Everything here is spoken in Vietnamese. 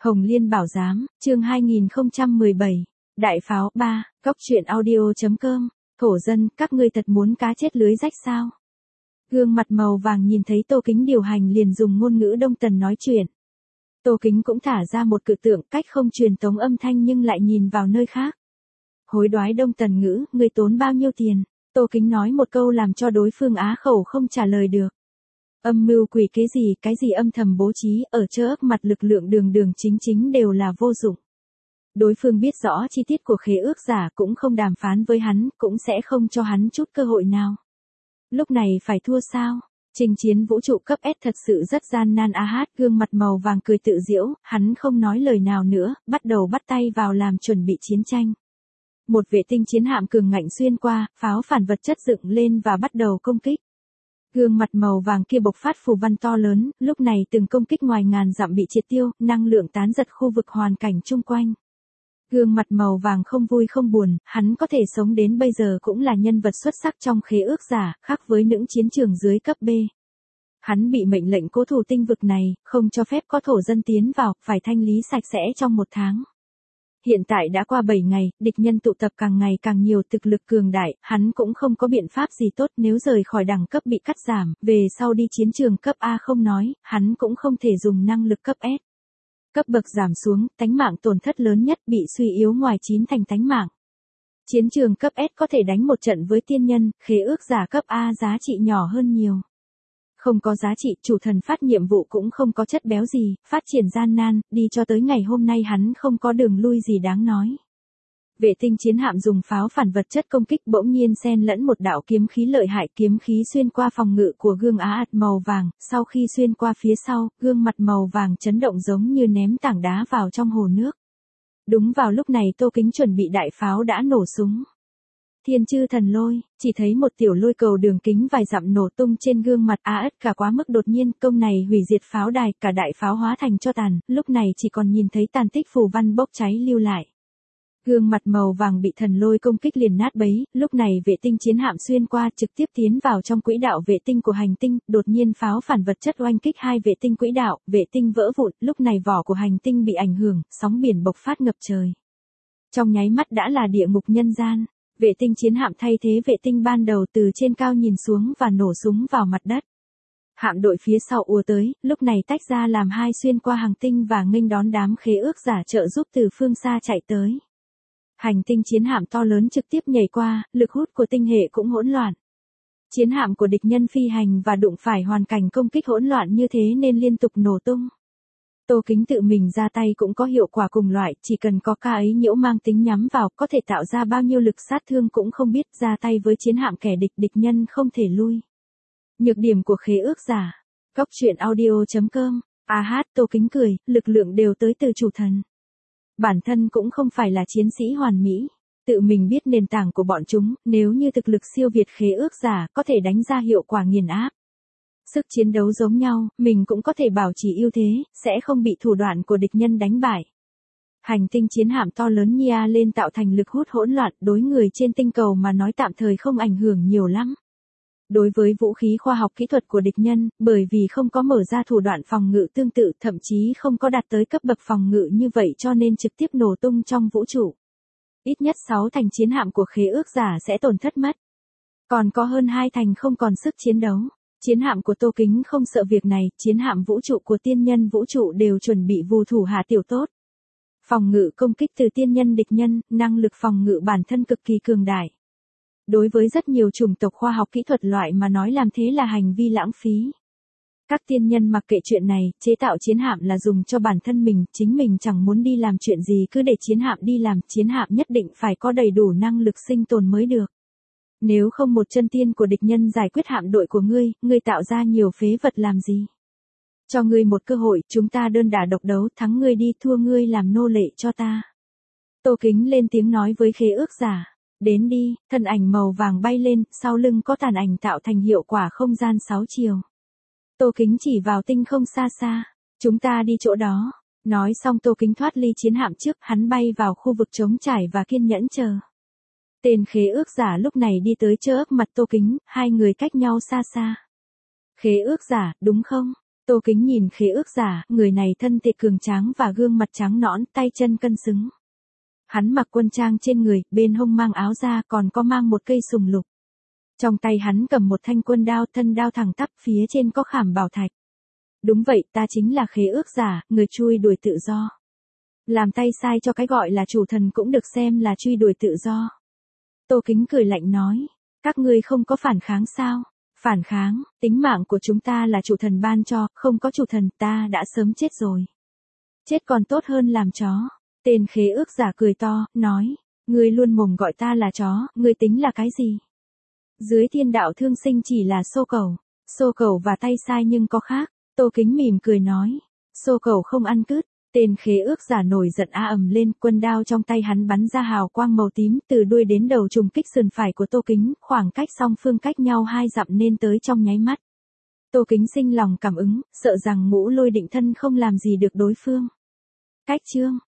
Hồng Liên Bảo Giám, chương 2017, Đại Pháo 3, Góc truyện audio.com, thổ dân, các ngươi thật muốn cá chết lưới rách sao? Gương mặt màu vàng nhìn thấy Tô Kính điều hành liền dùng ngôn ngữ Đông Tần nói chuyện. Tô Kính cũng thả ra một cự tượng cách không truyền tống âm thanh nhưng lại nhìn vào nơi khác. Hối đoái Đông Tần ngữ, ngươi tốn bao nhiêu tiền? Tô Kính nói một câu làm cho đối phương á khẩu không trả lời được. Âm mưu quỷ kế gì, cái gì âm thầm bố trí, ở chớ mặt lực lượng đường chính đều là vô dụng. Đối phương biết rõ chi tiết của khế ước giả cũng không đàm phán với hắn, cũng sẽ không cho hắn chút cơ hội nào. Lúc này phải thua sao? Chinh chiến vũ trụ cấp S thật sự rất gian nan. Gương mặt màu vàng cười tự giễu, hắn không nói lời nào nữa, bắt đầu bắt tay vào làm chuẩn bị chiến tranh. Một vệ tinh chiến hạm cường ngạnh xuyên qua, pháo phản vật chất dựng lên và bắt đầu công kích. Gương mặt màu vàng kia bộc phát phù văn to lớn, lúc này từng công kích ngoài ngàn dặm bị triệt tiêu, năng lượng tán giật khu vực hoàn cảnh chung quanh. Gương mặt màu vàng không vui không buồn, hắn có thể sống đến bây giờ cũng là nhân vật xuất sắc trong khế ước giả, khác với những chiến trường dưới cấp B. Hắn bị mệnh lệnh cố thủ tinh vực này, không cho phép có thổ dân tiến vào, phải thanh lý sạch sẽ trong 1 tháng. Hiện tại đã qua 7 ngày, địch nhân tụ tập càng ngày càng nhiều, thực lực cường đại, hắn cũng không có biện pháp gì tốt nếu rời khỏi đẳng cấp bị cắt giảm, về sau đi chiến trường cấp A không nói, hắn cũng không thể dùng năng lực cấp S. Cấp bậc giảm xuống, tánh mạng tổn thất lớn nhất bị suy yếu ngoài 9 thành tánh mạng. Chiến trường cấp S có thể đánh một trận với tiên nhân, khế ước giả cấp A giá trị nhỏ hơn nhiều. Không có giá trị, chủ thần phát nhiệm vụ cũng không có chất béo gì, phát triển gian nan, đi cho tới ngày hôm nay hắn không có đường lui gì đáng nói. Vệ tinh chiến hạm dùng pháo phản vật chất công kích bỗng nhiên xen lẫn một đạo kiếm khí lợi hại, kiếm khí xuyên qua phòng ngự của gương ạt màu vàng, sau khi xuyên qua phía sau, gương mặt màu vàng chấn động giống như ném tảng đá vào trong hồ nước. Đúng vào lúc này Tô Kính chuẩn bị đại pháo đã nổ súng. Thiên chư thần lôi, chỉ thấy một tiểu lôi cầu đường kính vài dặm nổ tung trên gương mặt cả quá mức đột nhiên, công này hủy diệt pháo đài, cả đại pháo hóa thành tro tàn, lúc này chỉ còn nhìn thấy tàn tích phù văn bốc cháy lưu lại. Gương mặt màu vàng bị thần lôi công kích liền nát bấy, lúc này vệ tinh chiến hạm xuyên qua trực tiếp tiến vào trong quỹ đạo vệ tinh của hành tinh, đột nhiên pháo phản vật chất oanh kích hai vệ tinh quỹ đạo, vệ tinh vỡ vụn, lúc này vỏ của hành tinh bị ảnh hưởng, sóng biển bộc phát ngập trời. Trong nháy mắt đã là địa ngục nhân gian. Vệ tinh chiến hạm thay thế vệ tinh ban đầu từ trên cao nhìn xuống và nổ súng vào mặt đất. Hạm đội phía sau ùa tới, lúc này tách ra làm hai xuyên qua hành tinh và nghênh đón đám khế ước giả trợ giúp từ phương xa chạy tới. Hành tinh chiến hạm to lớn trực tiếp nhảy qua, lực hút của tinh hệ cũng hỗn loạn. Chiến hạm của địch nhân phi hành và đụng phải hoàn cảnh công kích hỗn loạn như thế nên liên tục nổ tung. Tô Kính tự mình ra tay cũng có hiệu quả cùng loại, chỉ cần có ca ấy nhiễu mang tính nhắm vào, có thể tạo ra bao nhiêu lực sát thương cũng không biết, ra tay với chiến hạm kẻ địch, địch nhân không thể lui. Nhược điểm của khế ước giả. Góc truyện audio.com. Tô Kính cười, lực lượng đều tới từ chủ thần. Bản thân cũng không phải là chiến sĩ hoàn mỹ. Tự mình biết nền tảng của bọn chúng, nếu như thực lực siêu việt khế ước giả, có thể đánh ra hiệu quả nghiền áp. Sức chiến đấu giống nhau, mình cũng có thể bảo trì ưu thế, sẽ không bị thủ đoạn của địch nhân đánh bại. Hành tinh chiến hạm to lớn nhia lên tạo thành lực hút hỗn loạn, đối người trên tinh cầu mà nói tạm thời không ảnh hưởng nhiều lắm. Đối với vũ khí khoa học kỹ thuật của địch nhân, bởi vì không có mở ra thủ đoạn phòng ngự tương tự, thậm chí không có đạt tới cấp bậc phòng ngự như vậy cho nên trực tiếp nổ tung trong vũ trụ. Ít nhất 6 thành chiến hạm của khế ước giả sẽ tổn thất mất. Còn có hơn 2 thành không còn sức chiến đấu. Chiến hạm của Tô Kính không sợ việc này, chiến hạm vũ trụ của tiên nhân vũ trụ đều chuẩn bị vù thủ hạ tiểu tốt. Phòng ngự công kích từ tiên nhân địch nhân, năng lực phòng ngự bản thân cực kỳ cường đại. Đối với rất nhiều chủng tộc khoa học kỹ thuật loại mà nói làm thế là hành vi lãng phí. Các tiên nhân mặc kệ chuyện này, chế tạo chiến hạm là dùng cho bản thân mình, chính mình chẳng muốn đi làm chuyện gì cứ để chiến hạm đi làm, chiến hạm nhất định phải có đầy đủ năng lực sinh tồn mới được. Nếu không một chân tiên của địch nhân giải quyết hạm đội của ngươi tạo ra nhiều phế vật làm gì? Cho ngươi một cơ hội, chúng ta đơn đả độc đấu, thắng ngươi đi, thua ngươi làm nô lệ cho ta. Tô Kính lên tiếng nói với khế ước giả. Đến đi, thân ảnh màu vàng bay lên, sau lưng có tàn ảnh tạo thành hiệu quả không gian 6 chiều. Tô Kính chỉ vào tinh không xa xa. Chúng ta đi chỗ đó. Nói xong Tô Kính thoát ly chiến hạm trước, hắn bay vào khu vực trống trải và kiên nhẫn chờ. Tên khế ước giả lúc này đi tới chớp mặt Tô Kính, hai người cách nhau xa xa. Khế ước giả, đúng không? Tô Kính nhìn khế ước giả, người này thân thể cường tráng và gương mặt trắng nõn, tay chân cân xứng. Hắn mặc quân trang trên người, bên hông mang áo da còn có mang một cây sùng lục. Trong tay hắn cầm một thanh quân đao, thân đao thẳng tắp, phía trên có khảm bảo thạch. Đúng vậy, ta chính là khế ước giả, người truy đuổi tự do. Làm tay sai cho cái gọi là chủ thần cũng được xem là truy đuổi tự do. Tô Kính cười lạnh nói, các ngươi không có phản kháng sao? Phản kháng, tính mạng của chúng ta là chủ thần ban cho, không có chủ thần ta đã sớm chết rồi. Chết còn tốt hơn làm chó. Tên khế ước giả cười to, nói, ngươi luôn mồm gọi ta là chó, ngươi tính là cái gì? Dưới thiên đạo thương sinh chỉ là xô cẩu và tay sai nhưng có khác. Tô Kính mỉm cười nói, xô cẩu không ăn cứt. Tên khế ước giả nổi giận ầm lên, quân đao trong tay hắn bắn ra hào quang màu tím từ đuôi đến đầu trùng kích sườn phải của Tô Kính, khoảng cách song phương cách nhau 2 dặm nên tới trong nháy mắt. Tô Kính sinh lòng cảm ứng, sợ rằng Ngũ Lôi Định Thân không làm gì được đối phương. Cách chương